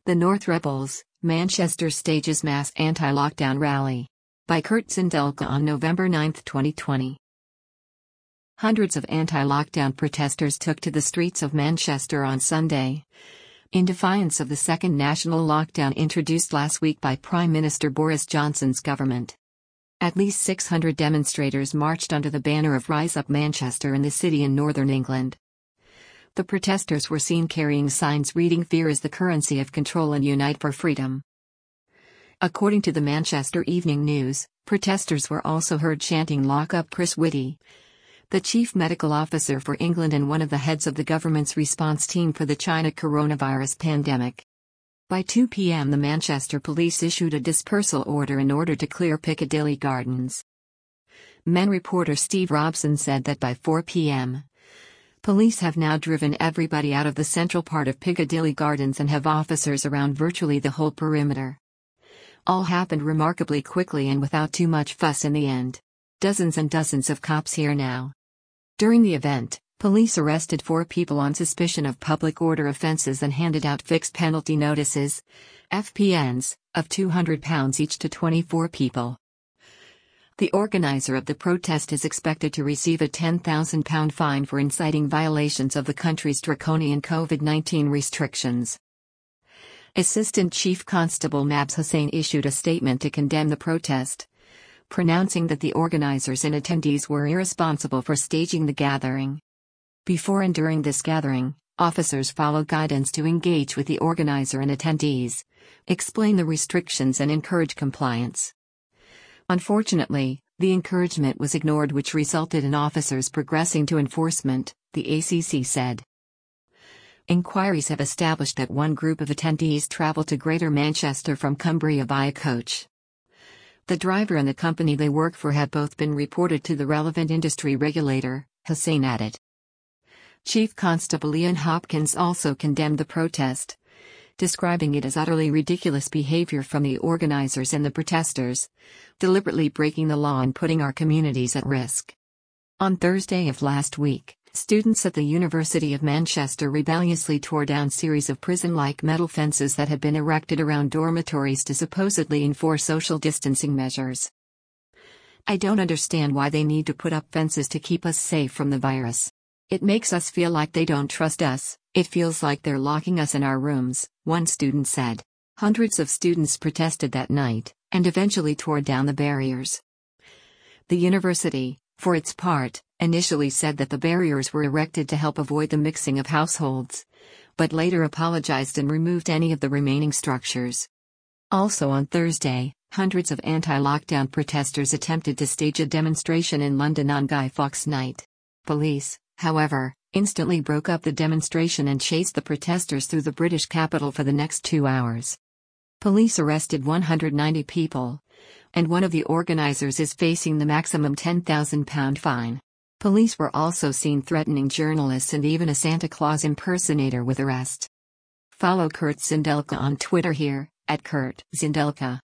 The North Rebels, Manchester stages mass anti-lockdown rally. By Kurt Zindelka on November 9, 2020. Hundreds of anti-lockdown protesters took to the streets of Manchester on Sunday, in defiance of the second national lockdown introduced last week by Prime Minister Boris Johnson's government. At least 600 demonstrators marched under the banner of Rise Up Manchester in the city in northern England. The protesters were seen carrying signs reading "Fear is the currency of control" and "Unite for freedom." According to the Manchester Evening News, protesters were also heard chanting "Lock up Chris Whitty," the chief medical officer for England and one of the heads of the government's response team for the China coronavirus pandemic. By 2 p.m. the Manchester police issued a dispersal order in order to clear Piccadilly Gardens. Men reporter Steve Robson said that by 4 p.m., police have now driven everybody out of the central part of Piccadilly Gardens and have officers around virtually the whole perimeter. All happened remarkably quickly and without too much fuss in the end. Dozens and dozens of cops here now. During the event, police arrested 4 people on suspicion of public order offences and handed out fixed penalty notices, FPNs, of £200 each to 24 people. The organizer of the protest is expected to receive a £10,000 fine for inciting violations of the country's draconian COVID-19 restrictions. Assistant Chief Constable Mabs Hussain issued a statement to condemn the protest, pronouncing that the organizers and attendees were irresponsible for staging the gathering. Before and during this gathering, officers followed guidance to engage with the organizer and attendees, explain the restrictions and encourage compliance. Unfortunately, the encouragement was ignored, which resulted in officers progressing to enforcement, the ACC said. Inquiries have established that one group of attendees traveled to Greater Manchester from Cumbria via coach. The driver and the company they work for have both been reported to the relevant industry regulator, Hussain added. Chief Constable Ian Hopkins also condemned the protest, describing it as utterly ridiculous behavior from the organizers and the protesters, deliberately breaking the law and putting our communities at risk. On Thursday of last week, students at the University of Manchester rebelliously tore down series of prison-like metal fences that had been erected around dormitories to supposedly enforce social distancing measures. "I don't understand why they need to put up fences to keep us safe from the virus. It makes us feel like they don't trust us. It feels like they're locking us in our rooms," one student said. Hundreds of students protested that night, and eventually tore down the barriers. The university, for its part, initially said that the barriers were erected to help avoid the mixing of households, but later apologized and removed any of the remaining structures. Also on Thursday, hundreds of anti-lockdown protesters attempted to stage a demonstration in London on Guy Fawkes Night. Police, however, instantly broke up the demonstration and chased the protesters through the British capital for the next 2 hours. Police arrested 190 people, and one of the organizers is facing the maximum £10,000 fine. Police were also seen threatening journalists and even a Santa Claus impersonator with arrest. Follow Kurt Zindelka on Twitter here, @Kurt Zindelka.